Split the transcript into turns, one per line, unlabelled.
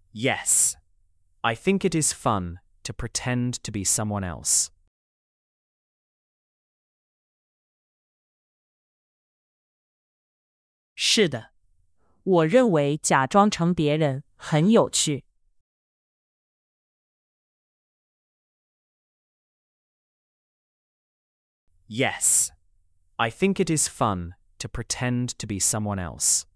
Yes, I think it is fun to pretend to be someone else.
是的，我认为假装成别人很有趣。
Yes, I think it is fun to pretend to be someone else.